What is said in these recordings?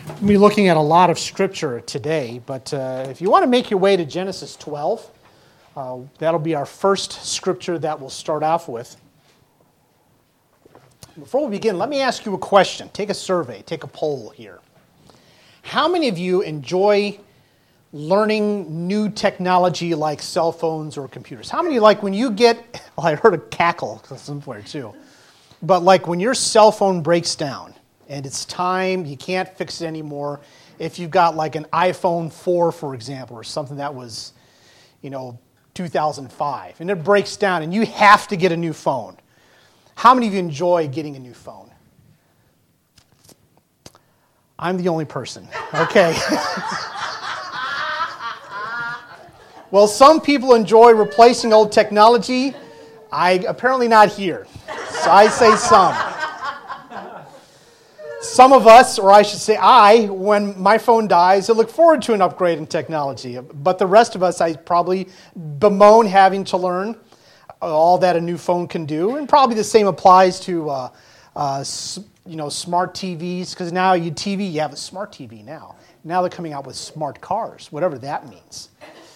We'll be looking at a lot of scripture today, but if you want to make your way to Genesis 12, that'll be our first scripture that we'll start off with. Before we begin, let me ask you a question. Take a survey, take a poll here. How many of you enjoy learning new technology like cell phones or computers? How many like when you get, well, I heard a cackle somewhere too, but like when your cell phone breaks down, and it's time, you can't fix it anymore. If you've got like an iPhone 4, for example, or something that was, 2005, and it breaks down and you have to get a new phone. How many of you enjoy getting a new phone? I'm the only person. Okay. Well, some people enjoy replacing old technology. Apparently not here. So I say some. Some of us, or I should say I, when my phone dies, I look forward to an upgrade in technology. But the rest of us, I probably bemoan having to learn all that a new phone can do. And probably the same applies to, smart TVs. Because now you have a smart TV now. Now they're coming out with smart cars, whatever that means.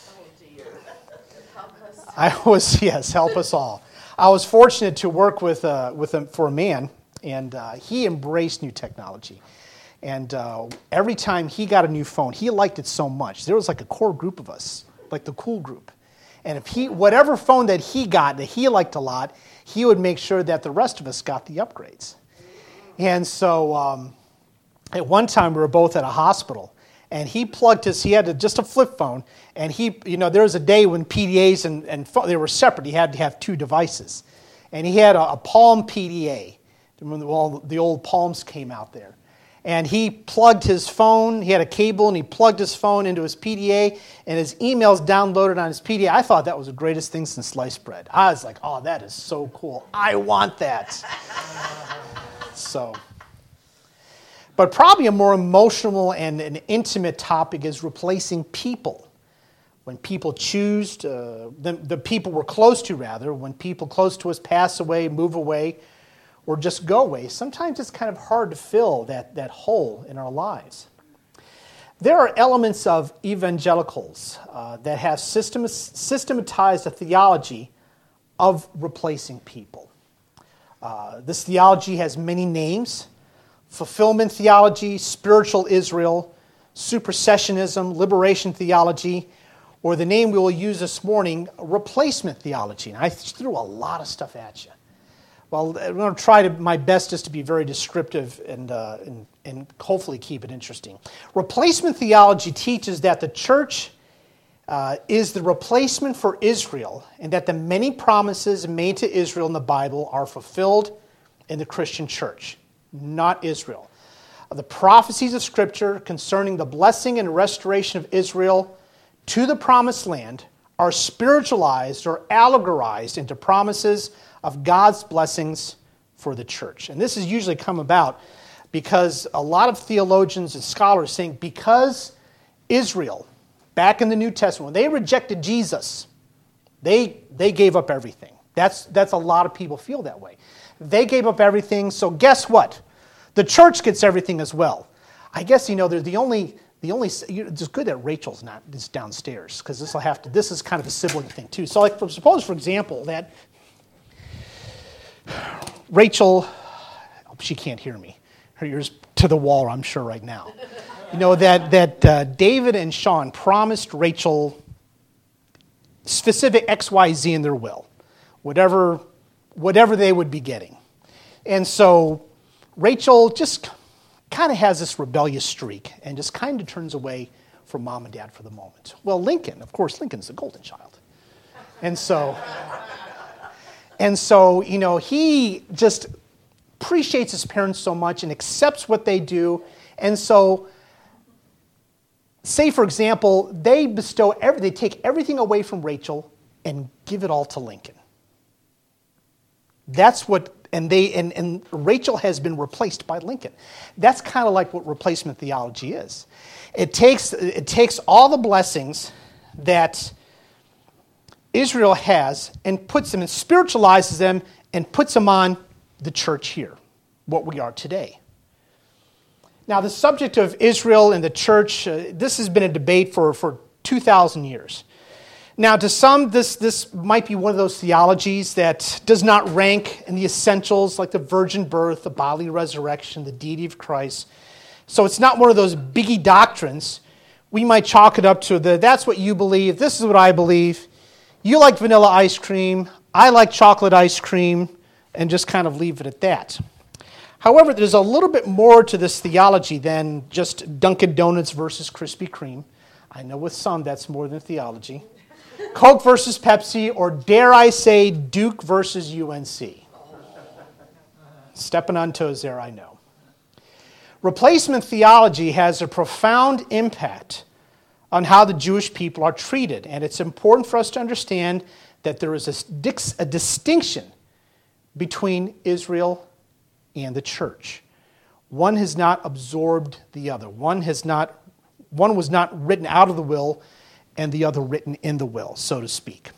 Help us all. I was fortunate to work for a man. And he embraced new technology. And every time he got a new phone, he liked it so much. There was like a core group of us, like the cool group. And if whatever phone that he got that he liked a lot, he would make sure that the rest of us got the upgrades. And so at one time we were both at a hospital. And he had just a flip phone. And there was a day when PDAs and they were separate. He had to have two devices. And he had a Palm PDA. When the old Palms came out there. And he plugged his phone, he had a cable, and he plugged his phone into his PDA, and his emails downloaded on his PDA. I thought that was the greatest thing since sliced bread. I was like, oh, that is so cool. I want that. But probably a more emotional and an intimate topic is replacing people. When people choose, the people we're close to, rather, when people close to us pass away, move away, or just go away, sometimes it's kind of hard to fill that hole in our lives. There are elements of evangelicals that have systematized a theology of replacing people. This theology has many names: fulfillment theology, spiritual Israel, supersessionism, liberation theology, or the name we will use this morning, replacement theology. And I threw a lot of stuff at you. Well, I'm going to try my best just to be very descriptive and hopefully keep it interesting. Replacement theology teaches that the church is the replacement for Israel, and that the many promises made to Israel in the Bible are fulfilled in the Christian church, not Israel. The prophecies of Scripture concerning the blessing and restoration of Israel to the promised land are spiritualized or allegorized into promises of God's blessings for the church. And this has usually come about because a lot of theologians and scholars think because Israel, back in the New Testament, when they rejected Jesus, they gave up everything. That's a lot of people feel that way. They gave up everything, so guess what? The church gets everything as well. I guess, they're the only. It's good that Rachel's not is downstairs, because this is kind of a sibling thing too. So, suppose, for example, that Rachel, she can't hear me. Her ears to the wall, I'm sure, right now. That David and Sean promised Rachel specific X, Y, Z in their will, whatever they would be getting. And so Rachel just kind of has this rebellious streak and just kind of turns away from mom and dad for the moment. Well, Lincoln's the golden child. And so, he just appreciates his parents so much and accepts what they do. And so, say, for example, they take everything away from Rachel and give it all to Lincoln. That's what, and Rachel has been replaced by Lincoln. That's kind of like what replacement theology is. It takes all the blessings that Israel has and puts them and spiritualizes them and puts them on the church here, what we are today. Now, the subject of Israel and the church, this has been a debate for 2,000 years. Now, to some, this might be one of those theologies that does not rank in the essentials like the virgin birth, the bodily resurrection, the deity of Christ. So it's not one of those biggie doctrines. We might chalk it up to that's what you believe, this is what I believe. You like vanilla ice cream, I like chocolate ice cream, and just kind of leave it at that. However, there's a little bit more to this theology than just Dunkin' Donuts versus Krispy Kreme. I know with some that's more than theology. Coke versus Pepsi, or dare I say Duke versus UNC. Stepping on toes there, I know. Replacement theology has a profound impact on how the Jewish people are treated, and it's important for us to understand that there is a distinction between Israel and the church. One has not absorbed the other. One was not written out of the will, and the other written in the will, so to speak.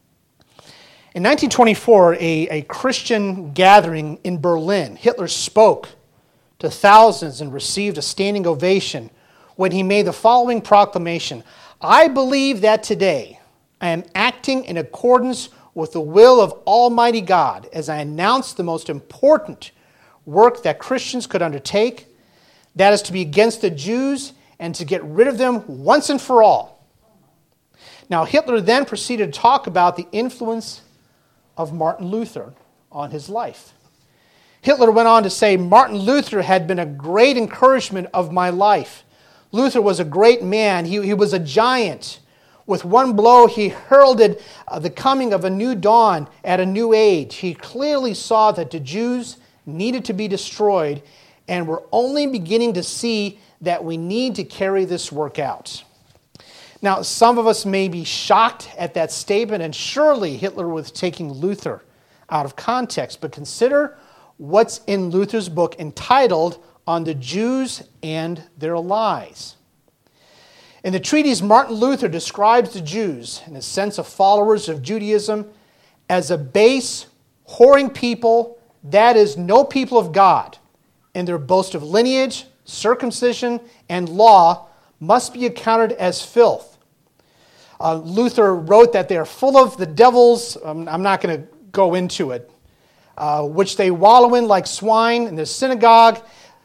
In 1924, a Christian gathering in Berlin, Hitler spoke to thousands and received a standing ovation when he made the following proclamation: "I believe that today I am acting in accordance with the will of Almighty God as I announce the most important work that Christians could undertake, that is to be against the Jews and to get rid of them once and for all." Now, Hitler then proceeded to talk about the influence of Martin Luther on his life. Hitler went on to say, "Martin Luther had been a great encouragement of my life. Luther was a great man. He was a giant. With one blow, he heralded the coming of a new dawn at a new age. He clearly saw that the Jews needed to be destroyed, and we're only beginning to see that we need to carry this work out." Now, some of us may be shocked at that statement, and surely Hitler was taking Luther out of context, but consider what's in Luther's book entitled "On the Jews and Their Lies." In the treatise, Martin Luther describes the Jews, in a sense of followers of Judaism, as a base, whoring people, that is, no people of God, and their boast of lineage, circumcision, and law must be accounted as filth. Luther wrote that they are full of the devils, I'm not going to go into it, which they wallow in like swine in the synagogue.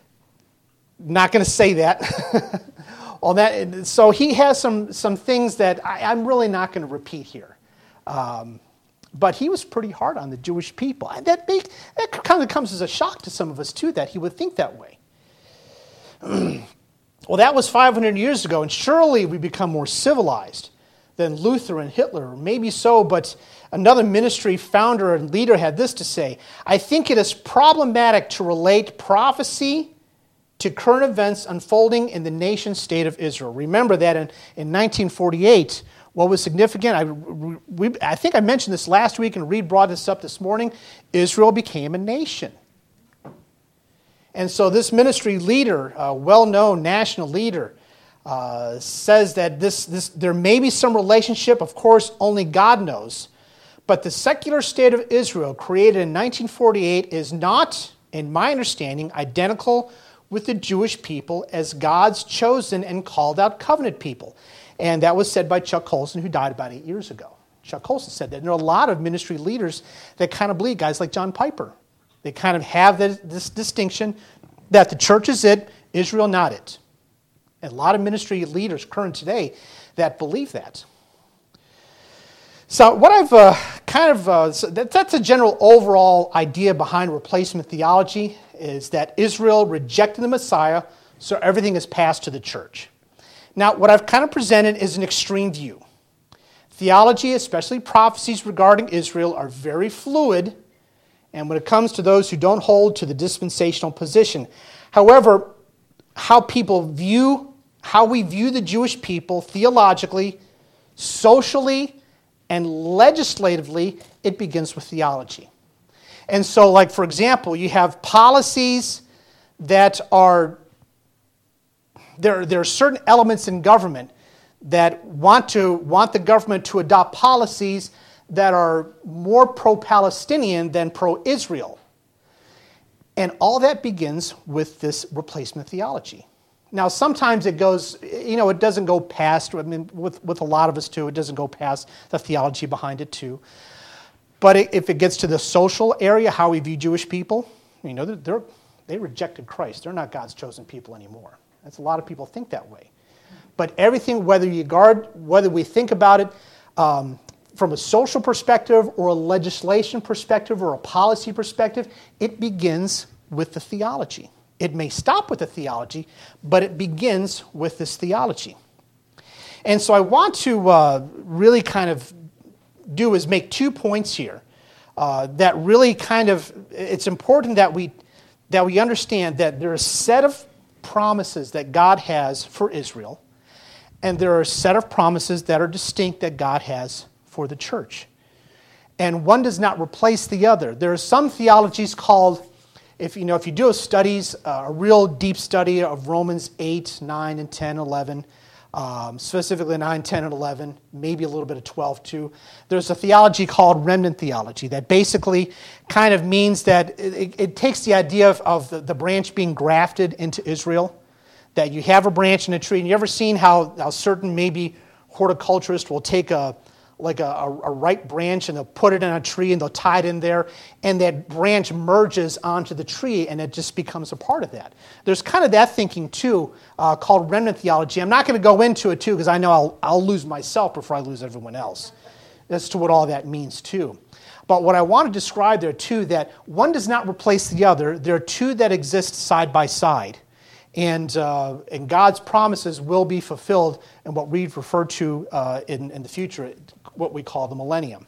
Not going to say that. So he has some things that I'm really not going to repeat here. But he was pretty hard on the Jewish people. And that kind of comes as a shock to some of us, too, that he would think that way. Well, that was 500 years ago, and surely we become more civilized than Luther and Hitler. Maybe so, but another ministry founder and leader had this to say: "I think it is problematic to relate prophecy to current events unfolding in the nation state of Israel." Remember that in 1948, what was significant, I think I mentioned this last week and Reed brought this up this morning, Israel became a nation. And so this ministry leader, a well-known national leader, says that there may be some relationship, of course, only God knows, but the secular state of Israel created in 1948 is not, in my understanding, identical with the Jewish people as God's chosen and called out covenant people. And that was said by Chuck Colson, who died about 8 years ago. Chuck Colson said that. And there are a lot of ministry leaders that kind of believe, guys like John Piper. They kind of have this distinction that the church is it, Israel not it. And a lot of ministry leaders current today that believe that. So what I've that's a general overall idea behind replacement theology, is that Israel rejected the Messiah, so everything is passed to the church. Now, what I've kind of presented is an extreme view. Theology, especially prophecies regarding Israel, are very fluid, and when it comes to those who don't hold to the dispensational position. However, how we view the Jewish people theologically, socially, and legislatively, it begins with theology. And so, like, for example, you have policies that are, there are certain elements in government that want the government to adopt policies that are more pro-Palestinian than pro-Israel. And all that begins with this replacement theology. Now, sometimes it goes, it doesn't go past, with a lot of us too, it doesn't go past the theology behind it too. But if it gets to the social area, how we view Jewish people, they rejected Christ. They're not God's chosen people anymore. That's a lot of people think that way. But everything, whether we think about it from a social perspective or a legislation perspective or a policy perspective, it begins with the theology. It may stop with the theology, but it begins with this theology. And so I want to really kind of do is make 2 points here that really it's important that we understand that there are a set of promises that God has for Israel, and there are a set of promises that are distinct that God has for the church. And one does not replace the other. There are some theologies called, if you do a real deep study of Romans 8, 9, and 10, 11, specifically 9, 10, and 11, maybe a little bit of 12 too. There's a theology called remnant theology that basically kind of means that it takes the idea of the branch being grafted into Israel, that you have a branch in a tree. And you ever seen how certain maybe horticulturists will take a ripe branch and they'll put it in a tree and they'll tie it in there, and that branch merges onto the tree and it just becomes a part of that. There's kind of that thinking too, called remnant theology. I'm not going to go into it too because I know I'll lose myself before I lose everyone else as to what all that means too. But what I want to describe there too, that one does not replace the other. There are two that exist side by side. And God's promises will be fulfilled in what we refer to in the future, what we call the millennium.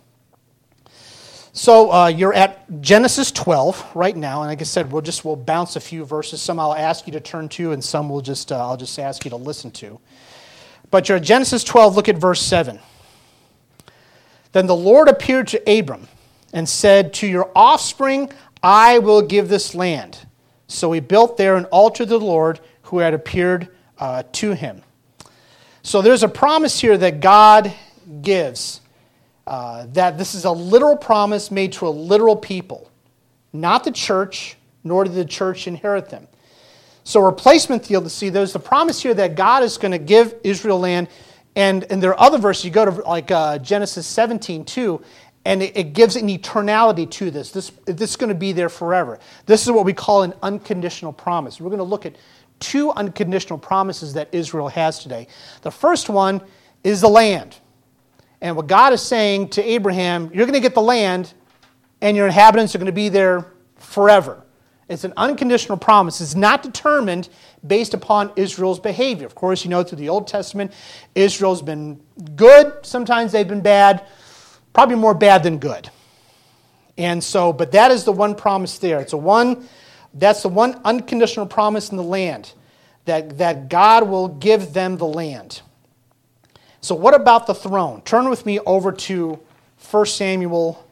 So you're at Genesis 12 right now, and like I said, we'll bounce a few verses. Some I'll ask you to turn to, and some I'll just ask you to listen to. But you're at Genesis 12. Look at verse 7. Then the Lord appeared to Abram and said, "To your offspring I will give this land." So he built there an altar to the Lord who had appeared to him. So there's a promise here that God gives, that this is a literal promise made to a literal people, not the church, nor did the church inherit them. So replacement theology, there's the promise here that God is going to give Israel land, and there are other verses. You go to Genesis 17 too, and it gives an eternality to this. This is going to be there forever. This is what we call an unconditional promise. We're going to look at two unconditional promises that Israel has today. The first one is the land. And what God is saying to Abraham, you're going to get the land, and your inhabitants are going to be there forever. It's an unconditional promise. It's not determined based upon Israel's behavior. Of course, through the Old Testament, Israel's been good. Sometimes they've been bad. Probably more bad than good. And so, but that is the one promise there. That's the one unconditional promise in the land, that God will give them the land. So what about the throne? Turn with me over to 1 Samuel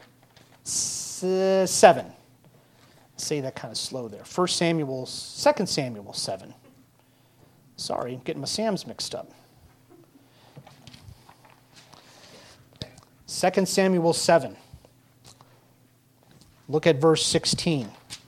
7. Say that kind of slow there. 2 Samuel 7. Sorry, I'm getting my Sams mixed up. 2 Samuel 7. Look at verse 16.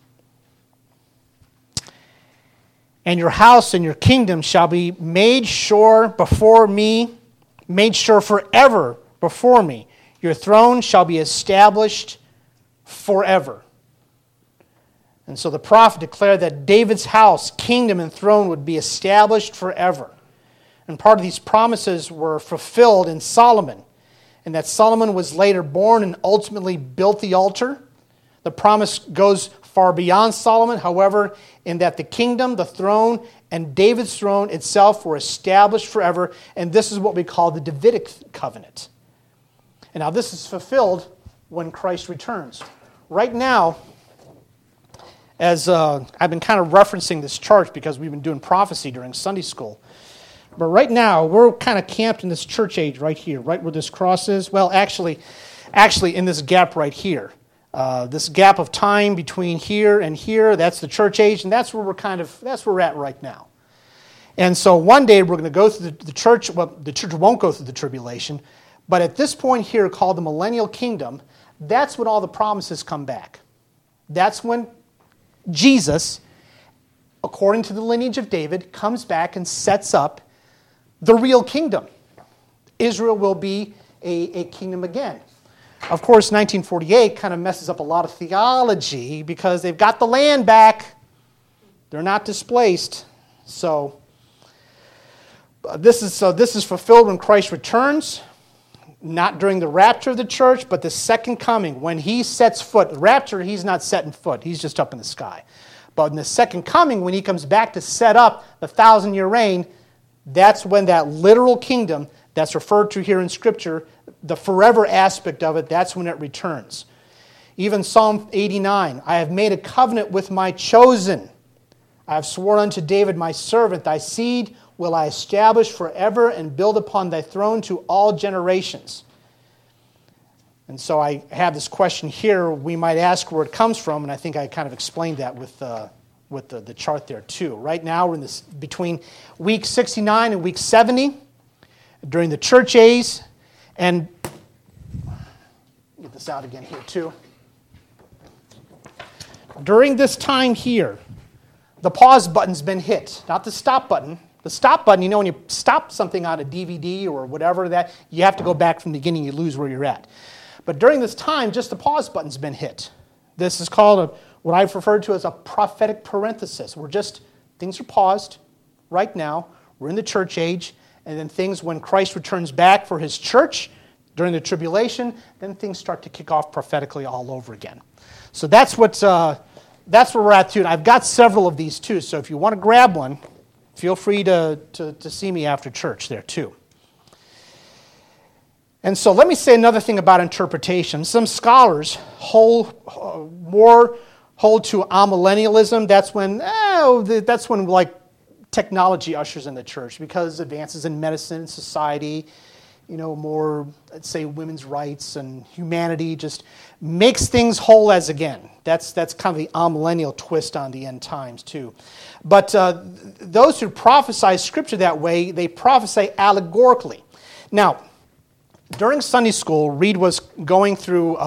"And your house and your kingdom shall be made sure before me, made sure forever before me. Your throne shall be established forever." And so the prophet declared that David's house, kingdom, and throne would be established forever. And part of these promises were fulfilled in Solomon, and that Solomon was later born and ultimately built the altar. The promise goes far beyond Solomon, however, in that the kingdom, the throne, and David's throne itself were established forever, and this is what we call the Davidic covenant. And now this is fulfilled when Christ returns. Right now, as I've been kind of referencing this church because we've been doing prophecy during Sunday school, but right now we're kind of camped in this church age right here, right where this cross is. Well, actually in this gap right here. This gap of time between here and here, that's the church age, and that's where we're at right now. And so one day we're going to go through the church. Well, the church won't go through the tribulation, but at this point here, called the millennial kingdom, that's when all the promises come back. That's when Jesus, according to the lineage of David, comes back and sets up the real kingdom. Israel will be a kingdom again. Of course, 1948 kind of messes up a lot of theology because they've got the land back. They're not displaced. So this is fulfilled when Christ returns, not during the rapture of the church, but the second coming, when he sets foot. The rapture, he's not setting foot. He's just up in the sky. But in the second coming, when he comes back to set up the 1,000-year reign, that's when that literal kingdom that's referred to here in Scripture, the forever aspect of it, that's when it returns. Even Psalm 89, I have made a covenant with my chosen. I have sworn unto David my servant, thy seed will I establish forever and build upon thy throne to all generations. And so I have this question here. We might ask where it comes from, and I think I kind of explained that with the chart there too. Right now we're in this between week 69 and week 70 during the church age, and get this out again here too. During this time here, the pause button's been hit, not the stop button. The stop button, when you stop something on a DVD or whatever that, you have to go back from the beginning, you lose where you're at. But during this time, just the pause button's been hit. This is called what I've referred to as a prophetic parenthesis. Things are paused right now. We're in the church age, and then things, when Christ returns back for his church during the tribulation, then things start to kick off prophetically all over again. So that's where we're at too. And I've got several of these too, so if you want to grab one, feel free to see me after church there too. And so let me say another thing about interpretation. Some scholars hold to amillennialism. That's when like technology ushers in the church, because advances in medicine and society, more, let's say, women's rights and humanity just makes things whole as again. That's kind of the amillennial twist on the end times too. But those who prophesy Scripture that way, they prophesy allegorically. Now, during Sunday school, Reed was going through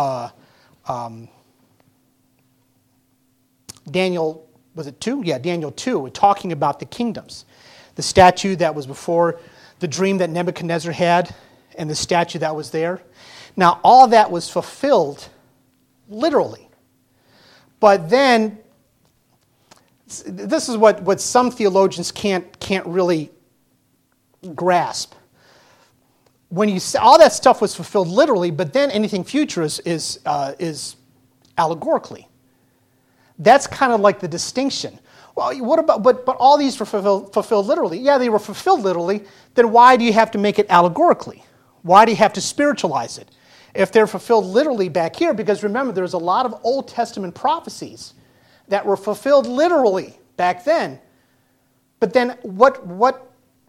Daniel, was it 2? Yeah, Daniel 2, talking about the kingdoms. The statue that was before the dream that Nebuchadnezzar had, and the statue that was there. Now, all of that was fulfilled literally. But then, this is what some theologians can't really grasp. When you say all that stuff was fulfilled literally, but then anything future is allegorically. That's kind of like the distinction. Well, what about but all these were fulfilled literally? Yeah, they were fulfilled literally. Then why do you have to make it allegorically? Why do you have to spiritualize it? If they're fulfilled literally back here, because remember, there's a lot of Old Testament prophecies that were fulfilled literally back then. But then on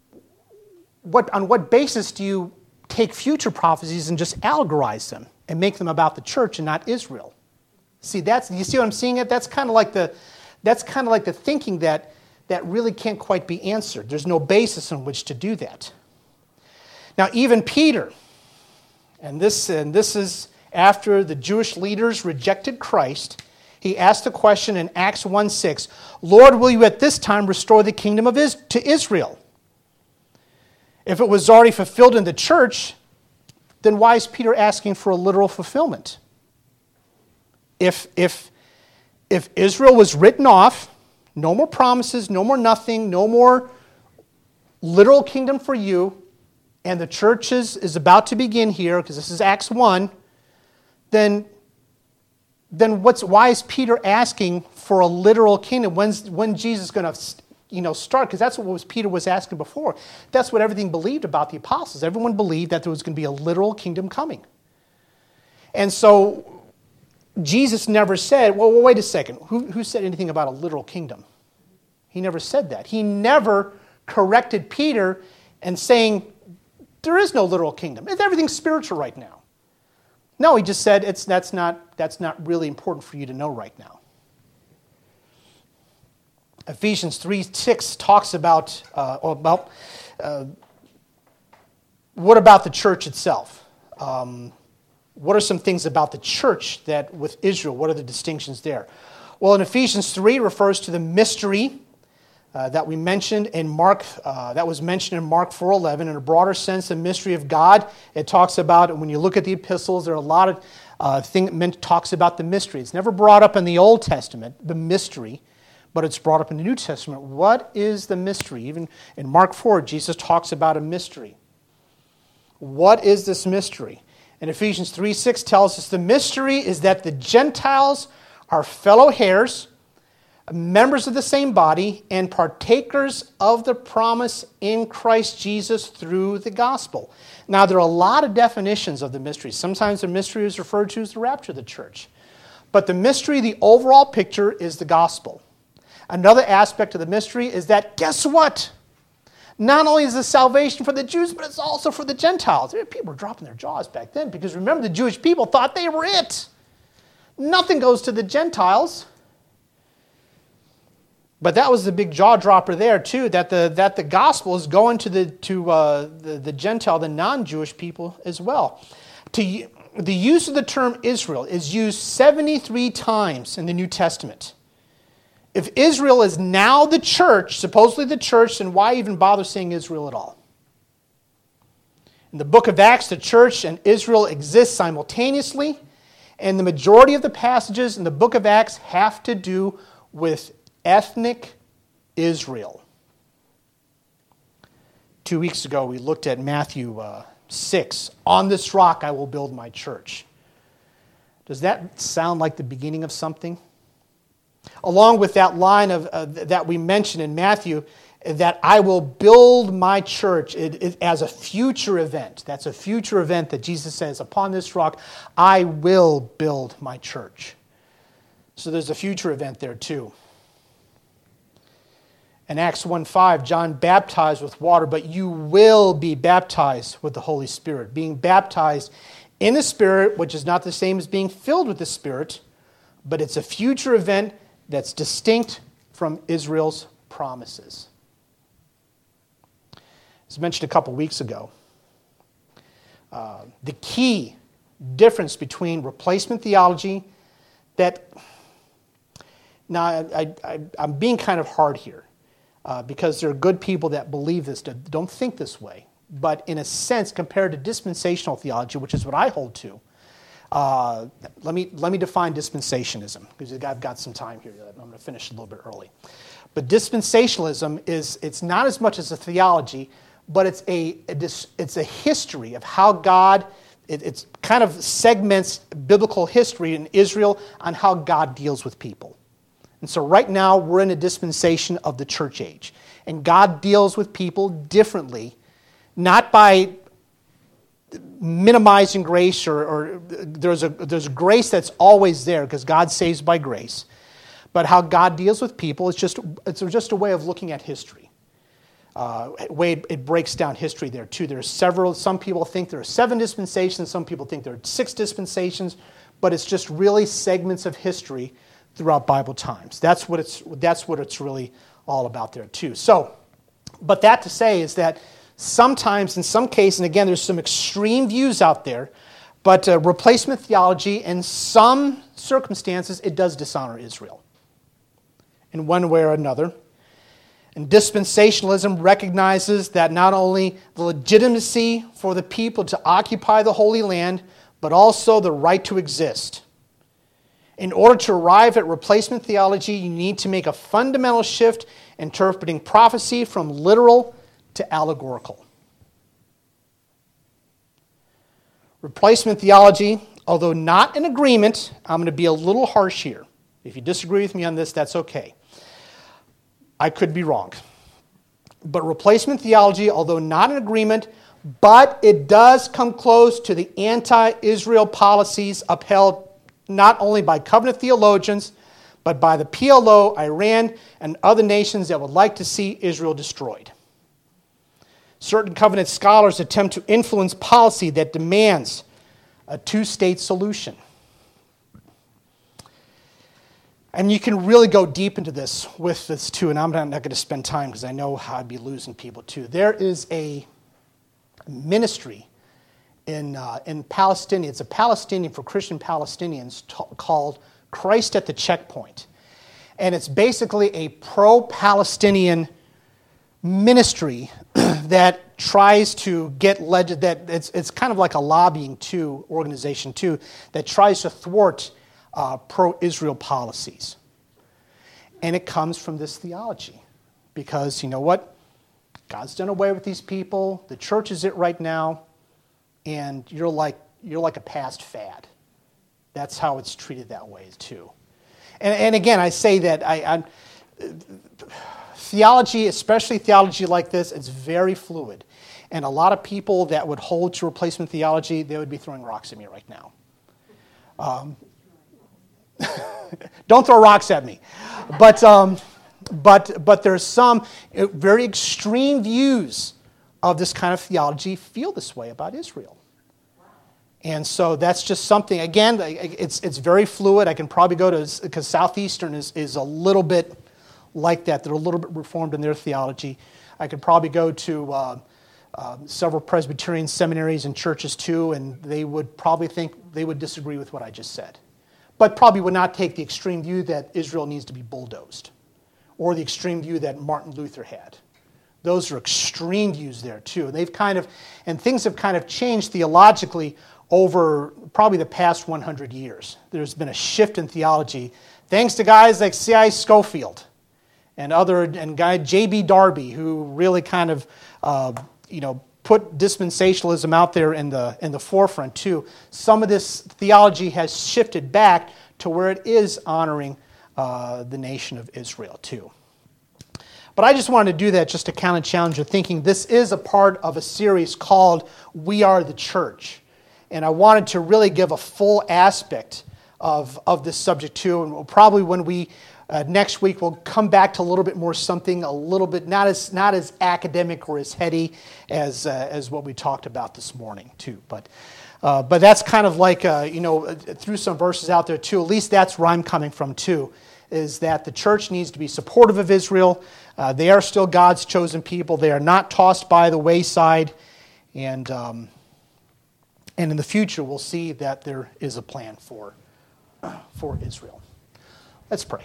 what basis do you take future prophecies and just allegorize them and make them about the church and not Israel? See, you see what I'm seeing? That's kind of like the thinking that really can't quite be answered. There's no basis on which to do that. Now, even Peter, and this is after the Jewish leaders rejected Christ, he asked the question in Acts 1:6, Lord, will you at this time restore the kingdom to Israel? If it was already fulfilled in the church, then why is Peter asking for a literal fulfillment? If Israel was written off, no more promises, no more nothing, no more literal kingdom for you, and the church is about to begin here, because this is Acts 1, then why is Peter asking for a literal kingdom? When Jesus is going to start? Because that's what Peter was asking before. That's what everything believed about the apostles. Everyone believed that there was going to be a literal kingdom coming. And so Jesus never said, well, wait a second, who said anything about a literal kingdom? He never said that. He never corrected Peter and saying, there is no literal kingdom. Everything's spiritual right now. No, he just said that's not really important for you to know right now. Ephesians 3:6 talks about what about the church itself? What are some things about the church that with Israel, what are the distinctions there? Well, in Ephesians 3 refers to the mystery that we mentioned in Mark, that was mentioned in Mark 4:11. In a broader sense, the mystery of God. It talks about, when you look at the epistles, there are a lot of things that talks about the mystery. It's never brought up in the Old Testament, the mystery, but it's brought up in the New Testament. What is the mystery? Even in Mark 4, Jesus talks about a mystery. What is this mystery? And Ephesians 3:6 tells us the mystery is that the Gentiles are fellow heirs, members of the same body, and partakers of the promise in Christ Jesus through the gospel. Now, there are a lot of definitions of the mystery. Sometimes the mystery is referred to as the rapture of the church. But the mystery, the overall picture, is the gospel. Another aspect of the mystery is that, guess what? Not only is it salvation for the Jews, but it's also for the Gentiles. People were dropping their jaws back then because remember, the Jewish people thought they were it. Nothing goes to the Gentiles. But that was the big jaw dropper there too, that the gospel is going to the Gentile, the non-Jewish people as well. The use of the term Israel is used 73 times in the New Testament. If Israel is now the church, supposedly the church, then why even bother saying Israel at all? In the book of Acts, the church and Israel exist simultaneously, and the majority of the passages in the book of Acts have to do with ethnic Israel. 2 weeks ago, we looked at Matthew 6. On this rock I will build my church. Does that sound like the beginning of something? Along with that line that we mentioned in Matthew, that I will build my church as a future event. That's a future event that Jesus says, upon this rock I will build my church. So there's a future event there too. In Acts 1:5, John baptized with water, but you will be baptized with the Holy Spirit. Being baptized in the Spirit, which is not the same as being filled with the Spirit, but it's a future event that's distinct from Israel's promises. As mentioned a couple weeks ago, the key difference between replacement theology now I'm being kind of hard here because there are good people that believe this, that don't think this way, but in a sense, compared to dispensational theology, which is what I hold to, let me define dispensationism, because I've got some time here. I'm going to finish a little bit early. But dispensationalism it's not as much as a theology, but it's a history of how God, it's kind of segments biblical history in Israel on how God deals with people. And so right now we're in a dispensation of the church age. And God deals with people differently, not by minimizing grace or there's a grace that's always there because God saves by grace. But how God deals with people, it's just a way of looking at history. Way it breaks down history there too. There's several. Some people think there are 7 dispensations. Some people think there are 6 dispensations. But it's just really segments of history throughout Bible times. That's what it's really all about there too. So, but that to say is that sometimes, in some cases, and again, there's some extreme views out there, but replacement theology, in some circumstances, it does dishonor Israel in one way or another. And dispensationalism recognizes that not only the legitimacy for the people to occupy the Holy Land, but also the right to exist. In order to arrive at replacement theology, you need to make a fundamental shift interpreting prophecy from literal to allegorical. Replacement theology, although not in agreement, I'm going to be a little harsh here. If you disagree with me on this, that's okay. I could be wrong. But replacement theology, although not in agreement, but it does come close to the anti-Israel policies upheld not only by covenant theologians, but by the PLO, Iran, and other nations that would like to see Israel destroyed. Certain covenant scholars attempt to influence policy that demands a 2-state solution. And you can really go deep into this with this too, and I'm not going to spend time because I know how I'd be losing people too. There is a ministry in Palestinian, it's a Palestinian for Christian Palestinians called Christ at the Checkpoint. And it's basically a pro-Palestinian ministry that tries to get it's kind of like a lobbying organization too, that tries to thwart pro-Israel policies. And it comes from this theology. Because you know what? God's done away with these people. The church is it right now. And you're like a past fad. That's how it's treated that way too. And again, I say that theology, especially theology like this, it's very fluid. And a lot of people that would hold to replacement theology, they would be throwing rocks at me right now. Don't throw rocks at me. But there's some very extreme views of this kind of theology feel this way about Israel. And so that's just something, again, it's very fluid. I can probably go to, because Southeastern is a little bit like that. They're a little bit reformed in their theology. I could probably go to several Presbyterian seminaries and churches too, and they would disagree with what I just said. But probably would not take the extreme view that Israel needs to be bulldozed, or the extreme view that Martin Luther had. Those are extreme views there too. And things have kind of changed theologically over probably the past 100 years. There's been a shift in theology, thanks to guys like C.I. Scofield and guy J.B. Darby, who really kind of put dispensationalism out there in the forefront too. Some of this theology has shifted back to where it is honoring the nation of Israel too. But I just wanted to do that just to kind of challenge your thinking. This is a part of a series called We Are the Church. And I wanted to really give a full aspect of this subject too. And we'll probably, when we next week, we'll come back to a little bit more something a little bit not as academic or as heady as what we talked about this morning too. But that's kind of like through some verses out there too. At least that's where I'm coming from too. Is that the church needs to be supportive of Israel. They are still God's chosen people. They are not tossed by the wayside. And in the future, we'll see that there is a plan for Israel. Let's pray.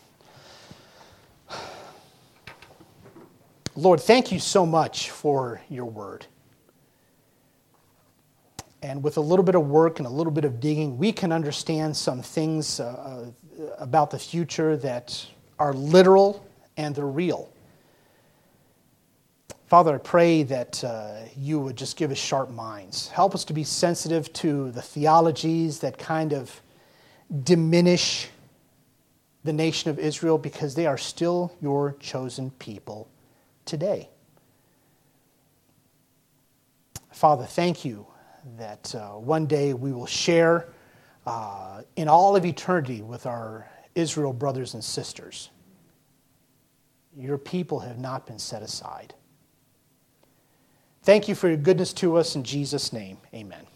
Lord, thank you so much for your word. And with a little bit of work and a little bit of digging, we can understand some things about the future that are literal and they're real. Father, I pray that you would just give us sharp minds. Help us to be sensitive to the theologies that kind of diminish the nation of Israel, because they are still your chosen people today. Father, thank you that one day we will share in all of eternity with our Israel brothers and sisters. Your people have not been set aside. Thank you for your goodness to us. In Jesus' name, amen.